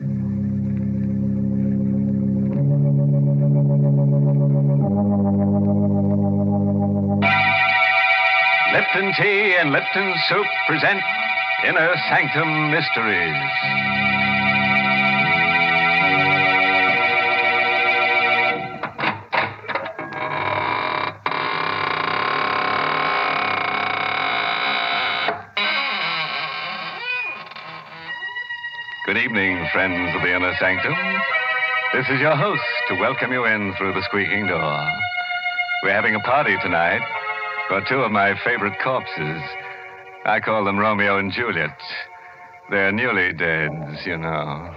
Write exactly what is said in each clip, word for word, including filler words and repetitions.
Lipton Tea and Lipton Soup present Inner Sanctum Mysteries. Good evening, friends of the Inner Sanctum. This is your host to welcome you in through the squeaking door. We're having a party tonight for two of my favorite corpses. I call them Romeo and Juliet. They're newly deads, you know.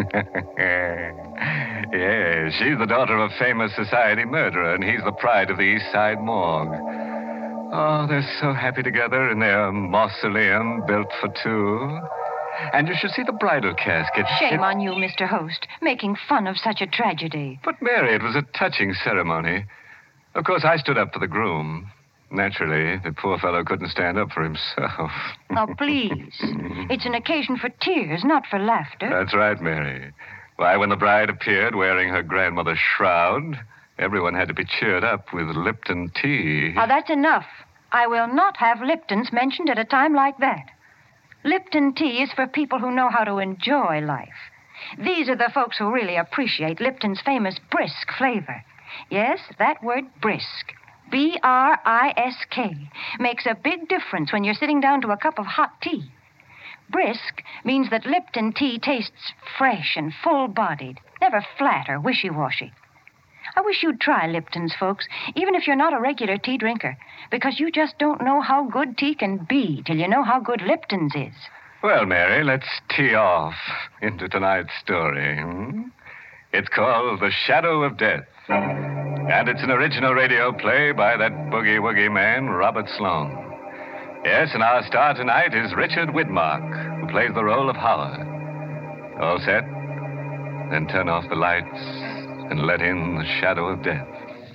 Yes, she's the daughter of a famous society murderer, and he's the pride of the East Side morgue. Oh, they're so happy together in their mausoleum built for two. And you should see the bridal casket. Shame it... on you, Mister Host, making fun of such a tragedy. But, Mary, it was a touching ceremony. Of course, I stood up for the groom. Naturally, the poor fellow couldn't stand up for himself. Oh, please. It's an occasion for tears, not for laughter. That's right, Mary. Why, when the bride appeared wearing her grandmother's shroud, everyone had to be cheered up with Lipton tea. Now, that's enough. I will not have Liptons mentioned at a time like that. Lipton tea is for people who know how to enjoy life. These are the folks who really appreciate Lipton's famous brisk flavor. Yes, that word brisk. B R I S K makes a big difference when you're sitting down to a cup of hot tea. Brisk means that Lipton tea tastes fresh and full-bodied, never flat or wishy-washy. I wish you'd try Lipton's, folks, even if you're not a regular tea drinker, because you just don't know how good tea can be till you know how good Lipton's is. Well, Mary, let's tee off into tonight's story. Hmm? It's called The Shadow of Death. And it's an original radio play by that boogie-woogie man, Robert Sloane. Yes, and our star tonight is Richard Widmark, who plays the role of Howard. All set? Then turn off the lights and let in the shadow of death.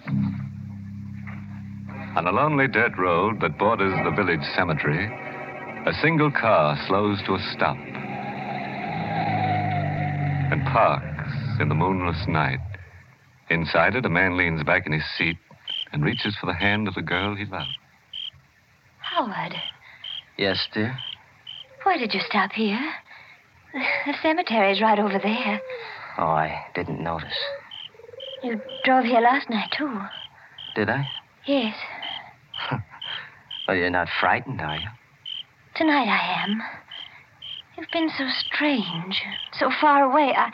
On a lonely dirt road that borders the village cemetery, a single car slows to a stop and parks in the moonless night. Inside it, a man leans back in his seat and reaches for the hand of the girl he loves. Howard. Yes, dear? Why did you stop here? The, the cemetery's right over there. Oh, I didn't notice. You drove here last night, too. Did I? Yes. Well, you're not frightened, are you? Tonight I am. You've been so strange, so far away. I...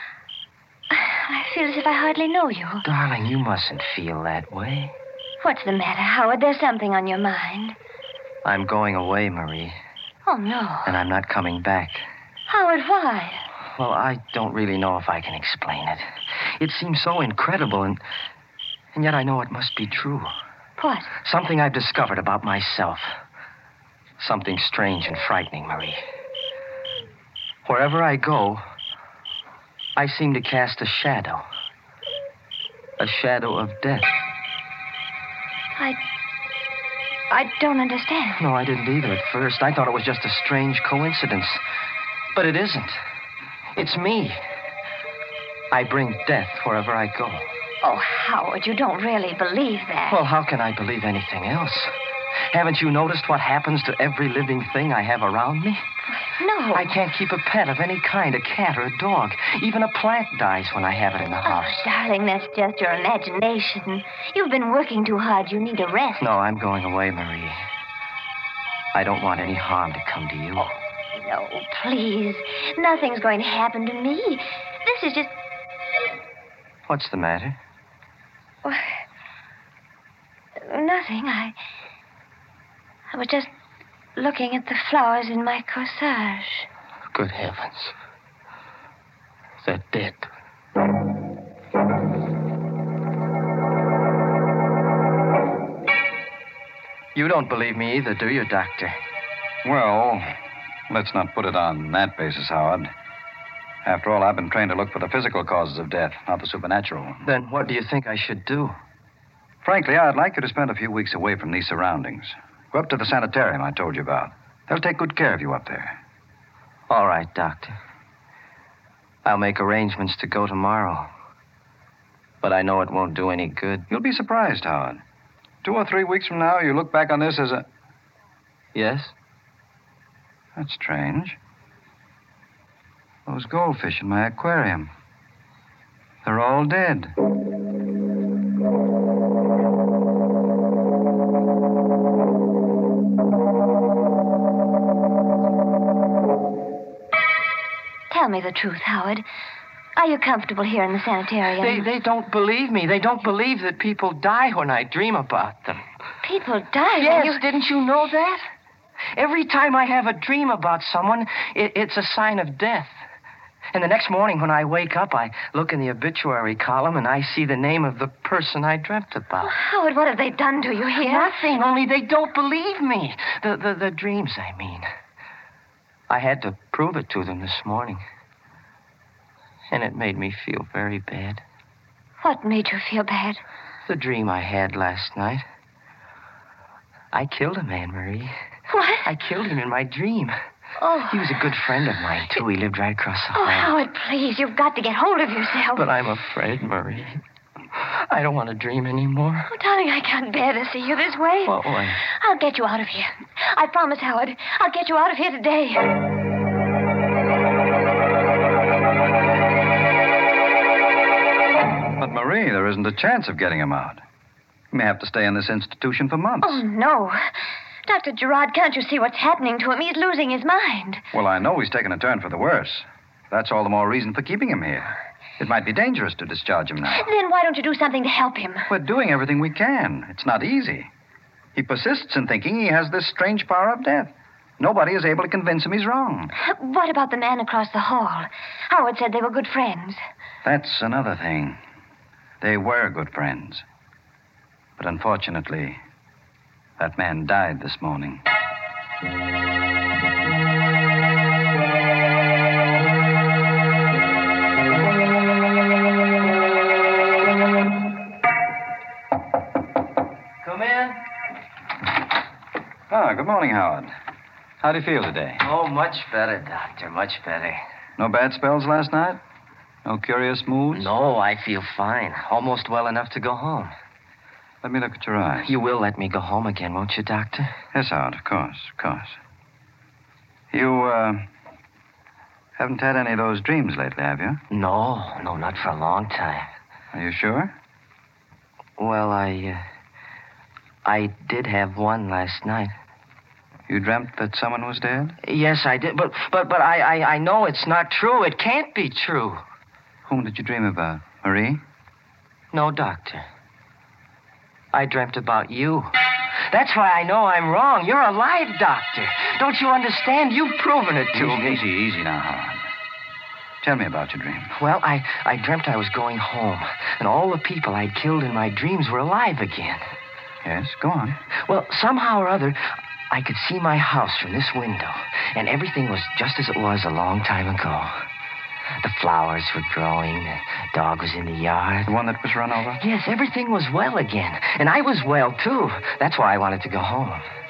I feel as if I hardly know you. Darling, you mustn't feel that way. What's the matter, Howard? There's something on your mind. I'm going away, Marie. Oh, no. And I'm not coming back. Howard, why? Well, I don't really know if I can explain it. It seems so incredible, and and yet I know it must be true. What? Something I've discovered about myself. Something strange and frightening, Marie. Wherever I go, I seem to cast a shadow. A shadow of death. I... I don't understand. No, I didn't either at first. I thought it was just a strange coincidence. But it isn't. It's me. I bring death wherever I go. Oh, Howard, you don't really believe that. Well, how can I believe anything else? Haven't you noticed what happens to every living thing I have around me? No. I can't keep a pet of any kind, a cat or a dog. Even a plant dies when I have it in the house. Oh, darling, that's just your imagination. You've been working too hard. You need a rest. No, I'm going away, Marie. I don't want any harm to come to you. Oh, no, please. Nothing's going to happen to me. This is just... What's the matter? Well, nothing. I... I was just looking at the flowers in my corsage. Good heavens. They're dead. You don't believe me either, do you, Doctor? Well, let's not put it on that basis, Howard. After all, I've been trained to look for the physical causes of death, not the supernatural. Then what do you think I should do? Frankly, I'd like you to spend a few weeks away from these surroundings. Go up to the sanitarium I told you about. They'll take good care of you up there. All right, Doctor. I'll make arrangements to go tomorrow. But I know it won't do any good. You'll be surprised, Howard. Two or three weeks from now, you look back on this as a... Yes? That's strange. Those goldfish in my aquarium. They're all dead. Tell me the truth, Howard. Are you comfortable here in the sanitarium? They, they don't believe me. They don't believe that people die when I dream about them. People die? Yes, You... didn't you know that? Every time I have a dream about someone, it, it's a sign of death. And the next morning when I wake up, I look in the obituary column and I see the name of the person I dreamt about. Howard, what have they done to you here? Nothing, only they don't believe me. The, the, the dreams, I mean. I had to prove it to them this morning. And it made me feel very bad. What made you feel bad? The dream I had last night. I killed a man, Marie. What? I killed him in my dream. Oh. He was a good friend of mine, too. He lived right across the Oh, hall. Howard, please. You've got to get hold of yourself. But I'm afraid, Marie. I don't want to dream anymore. Oh, darling, I can't bear to see you this way. What way? I'll get you out of here. I promise, Howard. I'll get you out of here today. But, Marie, there isn't a chance of getting him out. He may have to stay in this institution for months. Oh, no. Doctor Gerard, can't you see what's happening to him? He's losing his mind. Well, I know he's taken a turn for the worse. That's all the more reason for keeping him here. It might be dangerous to discharge him now. Then why don't you do something to help him? We're doing everything we can. It's not easy. He persists in thinking he has this strange power of death. Nobody is able to convince him he's wrong. What about the man across the hall? Howard said they were good friends. That's another thing. They were good friends. But unfortunately, that man died this morning. Come in. Ah, good morning, Howard. How do you feel today? Oh, much better, Doctor. Much better. No bad spells last night? No curious moods? No, I feel fine. Almost well enough to go home. Let me look at your eyes. You will let me go home again, won't you, Doctor? Yes, Howard, of course, of course. You, uh, haven't had any of those dreams lately, have you? No, no, not for a long time. Are you sure? Well, I, uh, I did have one last night. You dreamt that someone was dead? Yes, I did, but but but I, I, I know it's not true. It can't be true. Whom did you dream about? Marie? No, Doctor. I dreamt about you. That's why I know I'm wrong. You're alive, Doctor. Don't you understand? You've proven it to easy, me. Easy, easy now, Howard. Tell me about your dream. Well, I, I dreamt I was going home, and all the people I'd killed in my dreams were alive again. Yes, go on. Well, somehow or other, I could see my house from this window, and everything was just as it was a long time ago. The flowers were growing, the dog was in the yard. The one that was run over? Yes, everything was well again, and I was well, too. That's why I wanted to go home.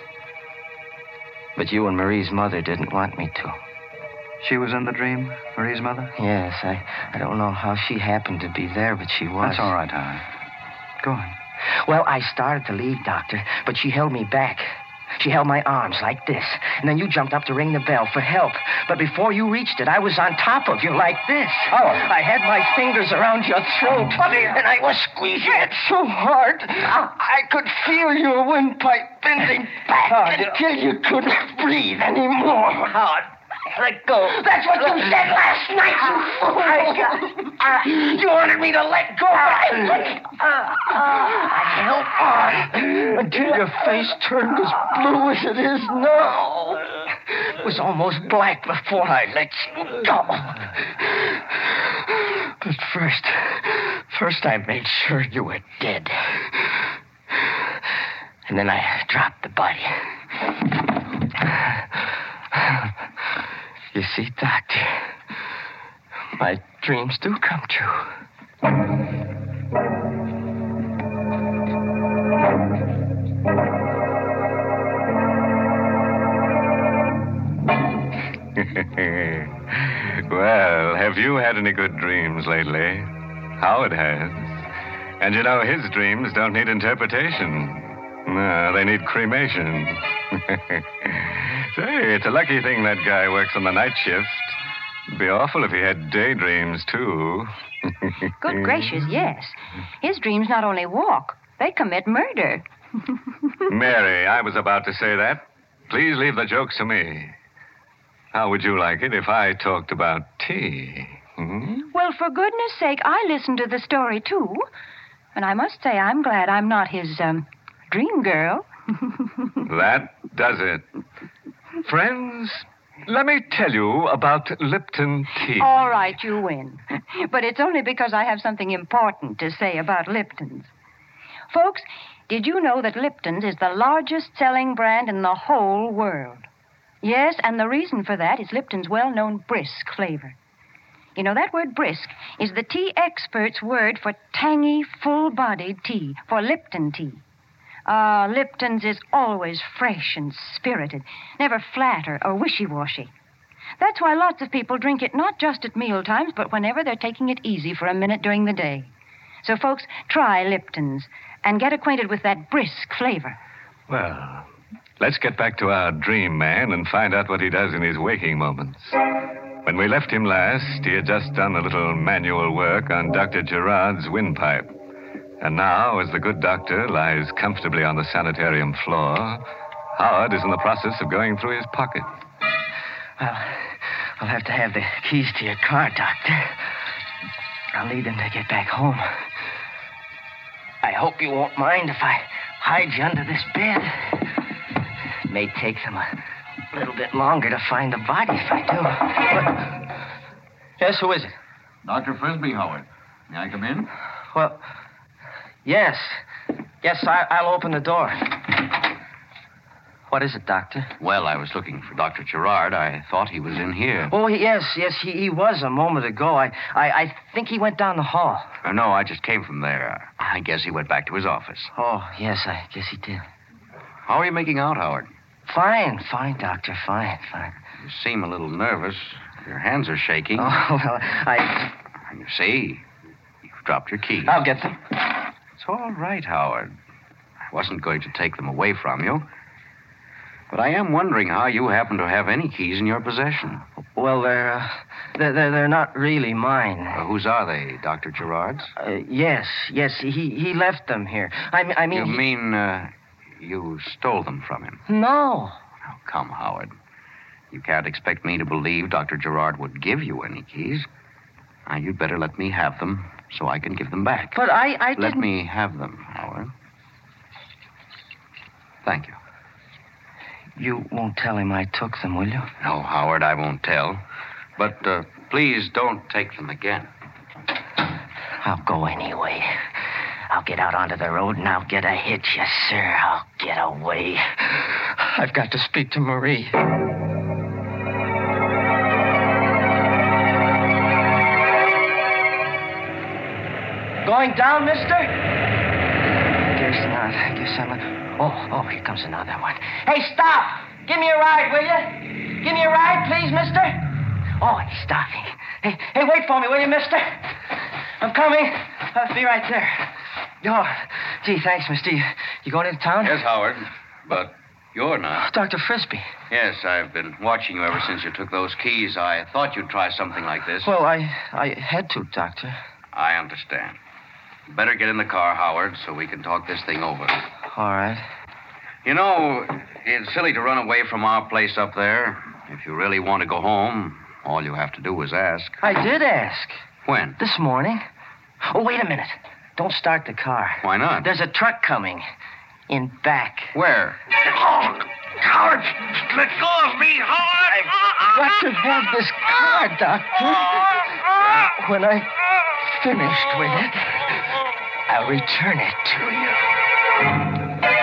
But you and Marie's mother didn't want me to. She was in the dream, Marie's mother? Yes, I, I don't know how she happened to be there, but she was. That's all right, Howard. Go on. Well, I started to leave, Doctor, but she held me back. She held my arms like this, and then you jumped up to ring the bell for help. But before you reached it, I was on top of you like this. Oh. I had my fingers around your throat, and I was squeezing it so hard, I could feel your windpipe bending back Howard, until you couldn't breathe anymore. Howard, let go. That's what you said last night, you fool. You wanted me to let go. I held on until your face turned as blue as it is now. It was almost black before I let you go. But first, first I made sure you were dead. And then I dropped the body. You see, Doctor, my dreams do come true. Well, have you had any good dreams lately? Howard has. And you know, his dreams don't need interpretation. No, they need cremation. Say, it's a lucky thing that guy works on the night shift. It'd be awful if he had daydreams, too. Good gracious, yes. His dreams not only walk, they commit murder. Mary, I was about to say that. Please leave the jokes to me. How would you like it if I talked about tea? Hmm? Well, for goodness sake, I listened to the story, too. And I must say, I'm glad I'm not his, um, dream girl. That does it. Friends, let me tell you about Lipton tea. All right, you win. But it's only because I have something important to say about Lipton's. Folks, did you know that Lipton's is the largest selling brand in the whole world? Yes, and the reason for that is Lipton's well-known brisk flavor. You know, that word brisk is the tea expert's word for tangy, full-bodied tea, for Lipton tea. Ah, uh, Lipton's is always fresh and spirited, never flat or, or wishy-washy. That's why lots of people drink it not just at meal times, but whenever they're taking it easy for a minute during the day. So, folks, try Lipton's and get acquainted with that brisk flavor. Well, let's get back to our dream man and find out what he does in his waking moments. When we left him last, he had just done a little manual work on Doctor Gerard's windpipe. And now, as the good doctor lies comfortably on the sanitarium floor, Howard is in the process of going through his pocket. Well, I'll have to have the keys to your car, Doctor. I'll need them to get back home. I hope you won't mind if I hide you under this bed. It may take them a little bit longer to find the body if I do. But... Yes, who is it? Doctor Frisbee, Howard. May I come in? Well, yes. Yes, I, I'll open the door. What is it, Doctor? Well, I was looking for Doctor Gerard. I thought he was in here. Oh, yes, yes, he, he was a moment ago. I, I I think he went down the hall. Uh, no, I just came from there. I guess he went back to his office. Oh, yes, I guess he did. How are you making out, Howard? Fine, fine, Doctor, fine, fine. You seem a little nervous. Your hands are shaking. Oh, well, I... You see, you've dropped your keys. I'll get them. It's all right, Howard. I wasn't going to take them away from you. But I am wondering how you happen to have any keys in your possession. Well, they're, uh, they're, they're, they're not really mine. Uh, whose are they, Doctor Gerard's? Uh, yes, yes, he, he left them here. I, I mean... You he... mean uh, you stole them from him? No. Oh, come, Howard. You can't expect me to believe Doctor Gerard would give you any keys. Now, you'd better let me have them so I can give them back. But I, I didn't... Let me have them, Howard. Thank you. You won't tell him I took them, will you? No, Howard, I won't tell. But uh, please don't take them again. I'll go anyway. I'll get out onto the road and I'll get a hitch, yes, sir. I'll get away. I've got to speak to Marie. Going down, mister? Guess not. I guess I'm not... Oh, oh, here comes another one. Hey, stop! Give me a ride, will you? Give me a ride, please, mister? Oh, he's stopping. Hey, hey, wait for me, will you, mister? I'm coming. I'll be right there. Oh, gee, thanks, mister. You, you going into town? Yes, Howard, but you're not. Doctor Frisbee. Yes, I've been watching you ever since you took those keys. I thought you'd try something like this. Well, I, I had to, Doctor. I understand. Better get in the car, Howard, so we can talk this thing over. All right. You know, it's silly to run away from our place up there. If you really want to go home, all you have to do is ask. I did ask. When? This morning. Oh, wait a minute. Don't start the car. Why not? There's a truck coming. In back. Where? Oh, Howard! Let go of me, Howard! I've got to have this car, Doctor. When I'm finished with it, I'll return it to you.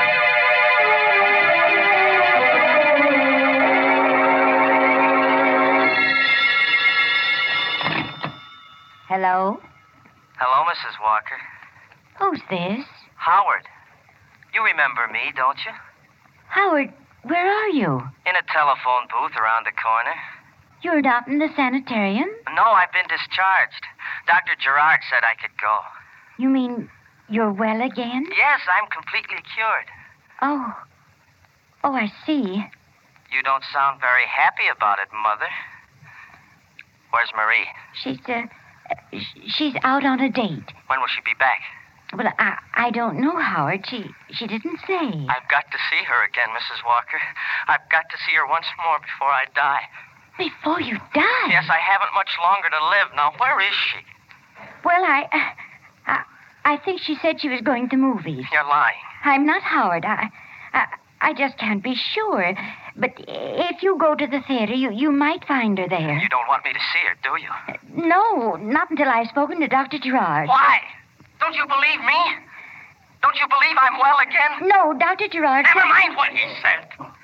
Hello? Hello, Missus Walker. Who's this? Howard. You remember me, don't you? Howard, where are you? In a telephone booth around the corner. You're not in the sanitarium? No, I've been discharged. Doctor Gerard said I could go. You mean you're well again? Yes, I'm completely cured. Oh. Oh, I see. You don't sound very happy about it, Mother. Where's Marie? She's, uh, sh- she's out on a date. When will she be back? Well, I, I don't know, Howard. She, she didn't say. I've got to see her again, Missus Walker. I've got to see her once more before I die. Before you die? Yes, I haven't much longer to live. Now, where is she? Well, I, I, I think she said she was going to movies. You're lying. I'm not, Howard. I, I, I just can't be sure. But if you go to the theater, you, you might find her there. You don't want me to see her, do you? No, not until I've spoken to Doctor Gerard. Why? Don't you believe me? Don't you believe I'm well again? No, Doctor Gerard... Never mind what he said.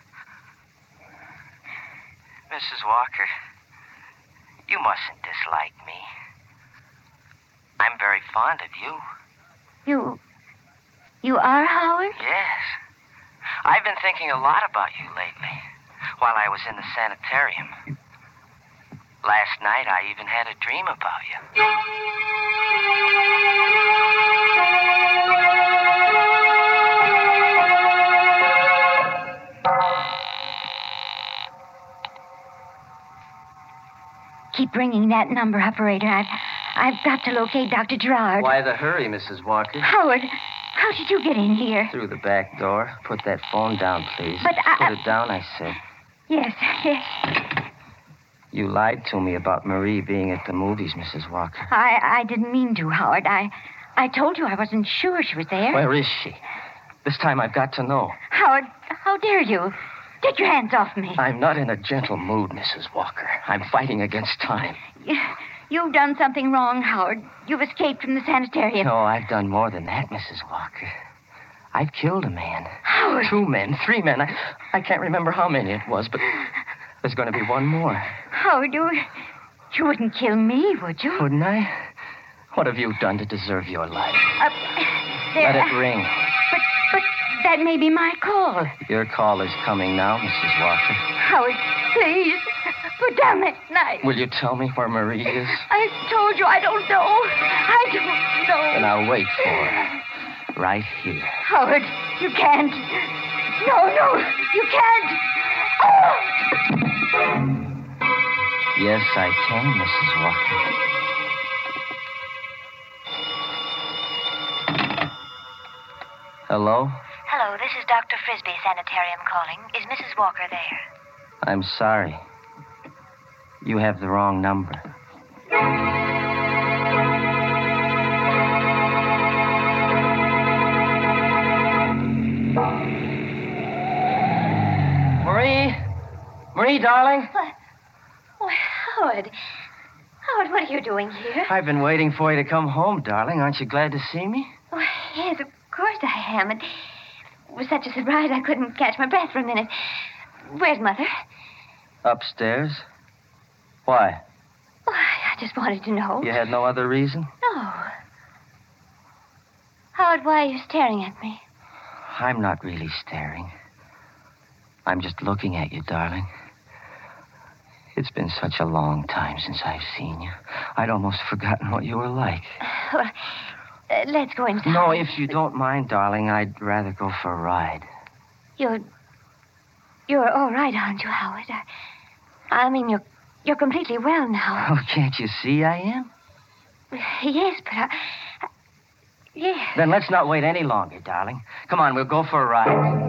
Missus Walker, you mustn't dislike me. I'm very fond of you. You... You are, Howard? Yes. I've been thinking a lot about you lately, while I was in the sanitarium. Last night, I even had a dream about you. Keep ringing that number, operator. I've, I've got to locate Doctor Gerard. Why the hurry, Missus Walker? Howard, how did you get in here? Through the back door. Put that phone down, please. But I... Put it down, I said. Yes, yes. You lied to me about Marie being at the movies, Missus Walker. I, I didn't mean to, Howard. I, I told you I wasn't sure she was there. Where is she? This time I've got to know. Howard, how dare you? Take your hands off me. I'm not in a gentle mood, Missus Walker. I'm fighting against time. You've done something wrong, Howard. You've escaped from the sanitarium. No, I've done more than that, Missus Walker. I've killed a man. Howard. Two men, three men. I, I can't remember how many it was, but there's going to be one more. Howard, you, you wouldn't kill me, would you? Wouldn't I? What have you done to deserve your life? Uh, there, Let it ring. But, but that may be my call. Your call is coming now, Missus Walker. Howard, please, put down that knife. Will you tell me where Marie is? I told you I don't know. I don't know. Then I'll wait for her. Right here. Howard, you can't. No, no, you can't. Oh! Yes, I can, Missus Walker. Hello? Hello, this is Doctor Frisbee Sanitarium calling. Is Missus Walker there? I'm sorry. You have the wrong number. Marie? Marie, darling? What? Why, Howard. Howard, what are you doing here? I've been waiting for you to come home, darling. Aren't you glad to see me? Oh, yes, of course I am. It was such a surprise I couldn't catch my breath for a minute. Where's Mother? Upstairs. Why? Oh, I just wanted to know. You had no other reason? No. Howard, why are you staring at me? I'm not really staring. I'm just looking at you, darling. It's been such a long time since I've seen you. I'd almost forgotten what you were like. Well, uh, let's go inside. No, if you don't mind, darling, I'd rather go for a ride. You're... You're all right, aren't you, Howard? I, I mean, you're, you're completely well now. Oh, can't you see I am? Yes, but I... I yes. Then let's not wait any longer, darling. Come on, we'll go for a ride.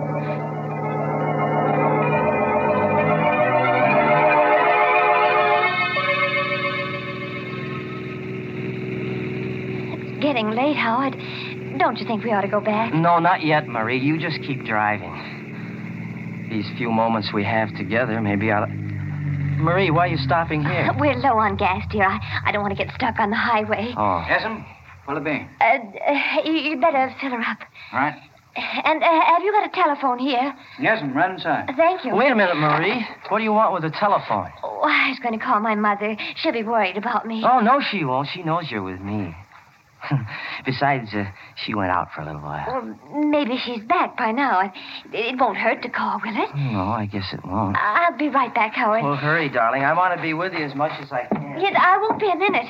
Getting late, Howard. Don't you think we ought to go back? No, not yet, Marie. You just keep driving. These few moments we have together, maybe I'll... Marie, why are you stopping here? We're low on gas, dear. I, I don't want to get stuck on the highway. Oh. Yes'm? What'll it be? Uh, uh, you- you'd better fill her up. All right. And uh, have you got a telephone here? Yes'm, right inside. Thank you. Wait a minute, Marie. What do you want with a telephone? Oh, I was going to call my mother. She'll be worried about me. Oh, no, she won't. She knows you're with me. Besides, uh, she went out for a little while. Well, maybe she's back by now. It, it won't hurt to call, will it? No, I guess it won't. I'll be right back, Howard. Well, hurry, darling. I want to be with you as much as I can. Yes, I won't be a minute.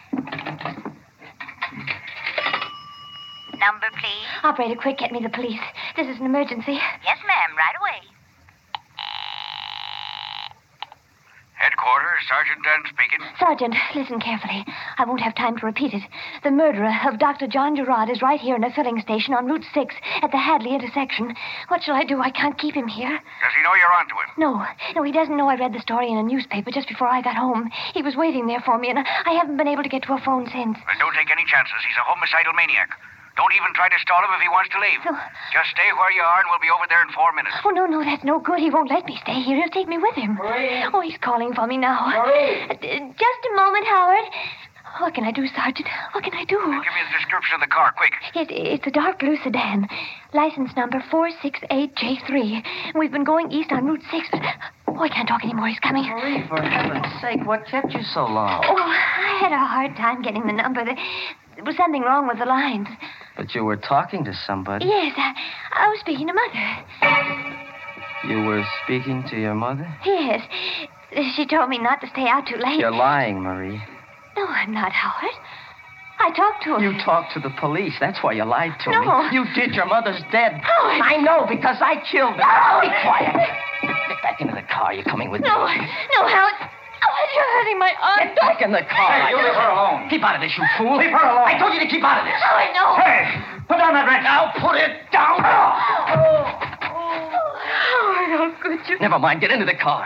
Number, please. Operator, quick, get me the police. This is an emergency. Yes, ma'am, right away. Headquarters, Sergeant Dunn speaking. Sergeant, listen carefully. I won't have time to repeat it. The murderer of Doctor John Gerard is right here in a filling station on Route six at the Hadley intersection. What shall I do? I can't keep him here. Does he know you're onto him? No, no, he doesn't know I read the story in a newspaper just before I got home. He was waiting there for me, and I haven't been able to get to a phone since. Well, don't take any chances. He's a homicidal maniac. Don't even try to stall him if he wants to leave. No. Just stay where you are, and we'll be over there in four minutes. Oh, no, no, that's no good. He won't let me stay here. He'll take me with him. Marie. Oh, he's calling for me now. Marie. Uh, just a moment, Howard. What can I do, Sergeant? What can I do? Give me the description of the car, quick. It, it's a dark blue sedan. License number four six eight J three. We've been going east on Route six, but... Oh, I can't talk anymore. He's coming. Marie, for heaven's sake, what kept you so long? Oh, I had a hard time getting the number. There there was something wrong with the lines. But you were talking to somebody. Yes, I, I was speaking to Mother. You were speaking to your mother? Yes. She told me not to stay out too late. You're lying, Marie. No, I'm not, Howard. I talked to her. You talked to the police. That's why you lied to No. me. You did. Your mother's dead. Howard. I know, because I killed her. Howard. Be quiet. Get back into the car. You're coming with No, me. no, Howard. Howard, you're hurting my arm. Get back in the car. Hey, you leave her alone. Keep out of this, you fool. Leave her alone. I told you to keep out of this. Howard, no. Hey, put down that wrench. Now put it down. Oh, Howard, how could you? Never mind. Get into the car.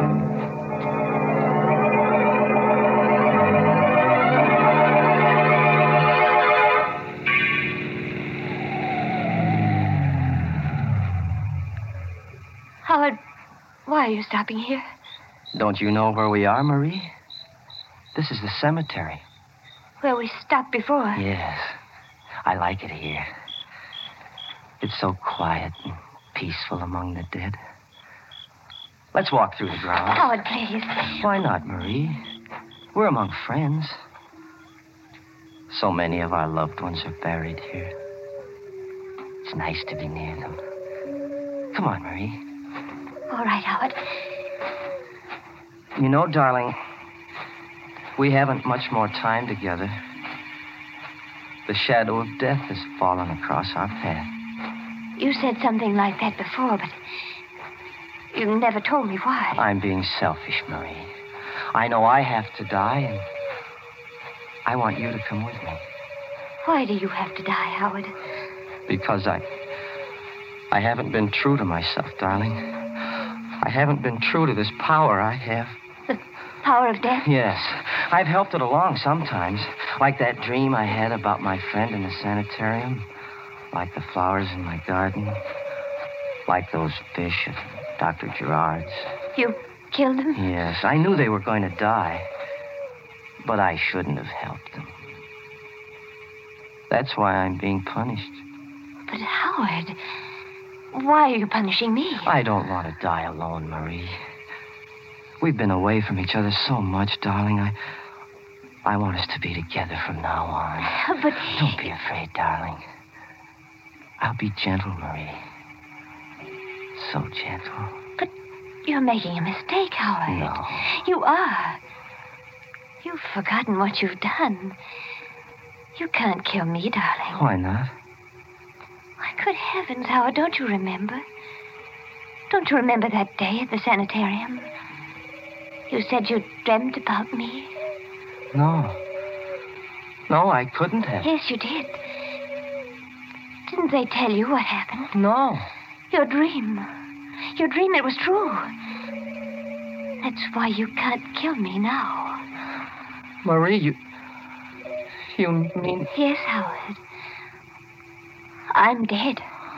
Howard, why are you stopping here? Don't you know where we are, Marie? This is the cemetery. Where we stopped before. Yes. I like it here. It's so quiet and peaceful among the dead. Let's walk through the grounds. Howard, please. Why not, Marie? We're among friends. So many of our loved ones are buried here. It's nice to be near them. Come on, Marie. All right, Howard. You know, darling, we haven't much more time together. The shadow of death has fallen across our path. You said something like that before, but you never told me why. I'm being selfish, Marie. I know I have to die, and I want you to come with me. Why do you have to die, Howard? Because I... I haven't been true to myself, darling. I haven't been true to this power I have. The power of death? Yes. I've helped it along sometimes. Like that dream I had about my friend in the sanitarium. Like the flowers in my garden. Like those fish at Doctor Gerard's. You killed them? Yes. I knew they were going to die. But I shouldn't have helped them. That's why I'm being punished. But, Howard, why are you punishing me? I don't want to die alone, Marie. We've been away from each other so much, darling. I... I want us to be together from now on. But... Don't be afraid, darling. I'll be gentle, Marie. So gentle. But you're making a mistake, Howard. No. You are. You've forgotten what you've done. You can't kill me, darling. Why not? Why, good heavens, Howard, don't you remember? Don't you remember that day at the sanitarium? You said you dreamt about me. No. No, I couldn't have. Yes, you did. Didn't they tell you what happened? No. Your dream. Your dream, it was true. That's why you can't kill me now. Marie, you... You mean... Yes, Howard. I'm dead.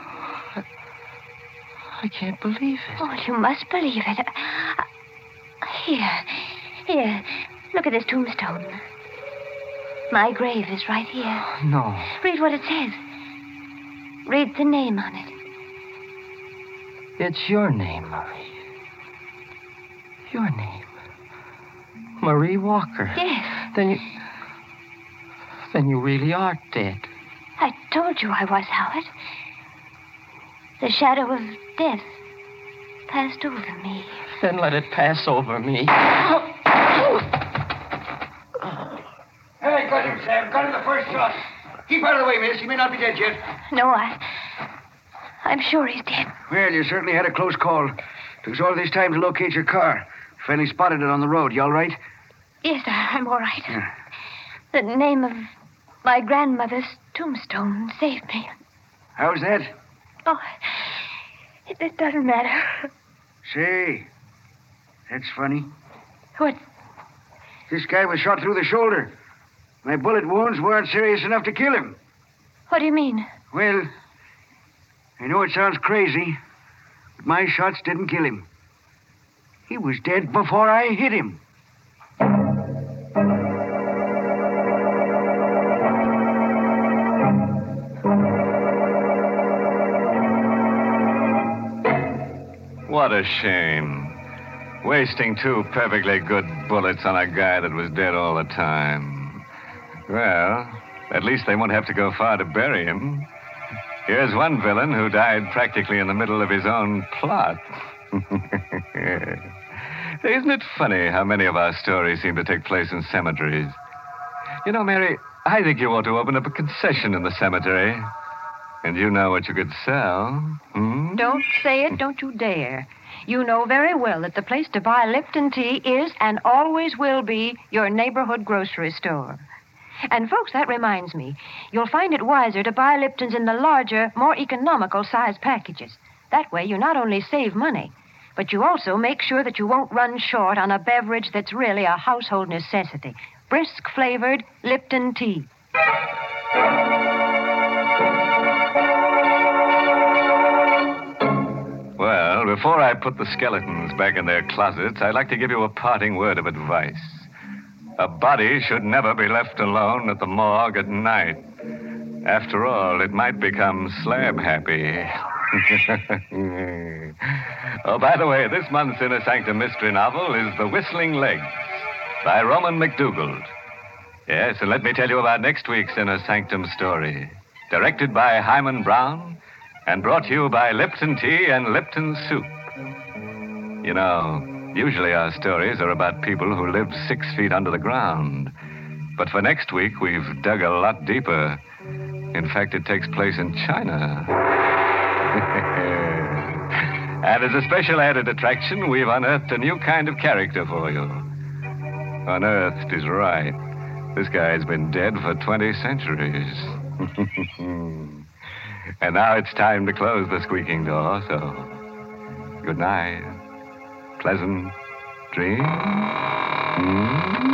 I can't believe it. Oh, you must believe it. Uh, Here. Here. Look at this tombstone. My grave is right here. No. Read what it says. Read the name on it. It's your name, Marie. Your name. Marie Walker. Yes. Then you... Then you really are dead. I told you I was, Howard. The shadow of death passed over me. Then let it pass over me. Hey, got him, Sam. Got him the first shot. Keep out of the way, miss. He may not be dead yet. No, I... I'm sure he's dead. Well, you certainly had a close call. Took us all this time to locate your car. Finally spotted it on the road. You all right? Yes, sir. I'm all right. Yeah. The name of my grandmother's tombstone saved me. How's that? Oh, it, it doesn't matter. Say, that's funny. What? This guy was shot through the shoulder. My bullet wounds weren't serious enough to kill him. What do you mean? Well, I know it sounds crazy, but my shots didn't kill him. He was dead before I hit him. What a shame. Wasting two perfectly good bullets on a guy that was dead all the time. Well, at least they won't have to go far to bury him. Here's one villain who died practically in the middle of his own plot. Isn't it funny how many of our stories seem to take place in cemeteries? You know, Mary, I think you ought to open up a concession in the cemetery. And you know what you could sell. Hmm? Don't say it, don't you dare. You know very well that the place to buy Lipton tea is and always will be your neighborhood grocery store. And, folks, that reminds me. You'll find it wiser to buy Lipton's in the larger, more economical size packages. That way you not only save money, but you also make sure that you won't run short on a beverage that's really a household necessity. Brisk-flavored Lipton tea. Well, before I put the skeletons back in their closets, I'd like to give you a parting word of advice. A body should never be left alone at the morgue at night. After all, it might become slab happy. Oh, by the way, this month's Inner Sanctum mystery novel is The Whistling Legs by Roman McDougald. Yes, and let me tell you about next week's Inner Sanctum story. Directed by Hyman Brown and brought to you by Lipton Tea and Lipton Soup. You know, usually our stories are about people who live six feet under the ground. But for next week, we've dug a lot deeper. In fact, it takes place in China. And as a special added attraction, we've unearthed a new kind of character for you. Unearthed is right. This guy's been dead for twenty centuries. And now it's time to close the squeaking door, so good night. Pleasant dreams. Hmm?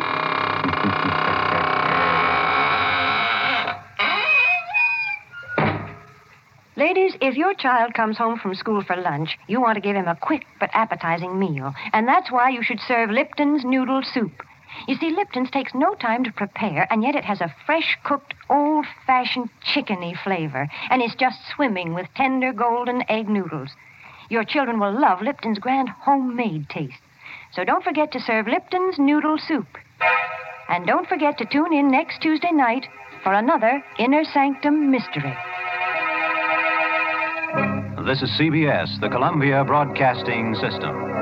Ladies, if your child comes home from school for lunch, you want to give him a quick but appetizing meal. And that's why you should serve Lipton's Noodle Soup. You see, Lipton's takes no time to prepare, and yet it has a fresh-cooked, old-fashioned chickeny flavor, and it's just swimming with tender golden egg noodles. Your children will love Lipton's grand homemade taste. So don't forget to serve Lipton's Noodle Soup. And don't forget to tune in next Tuesday night for another Inner Sanctum Mystery. This is C B S, the Columbia Broadcasting System.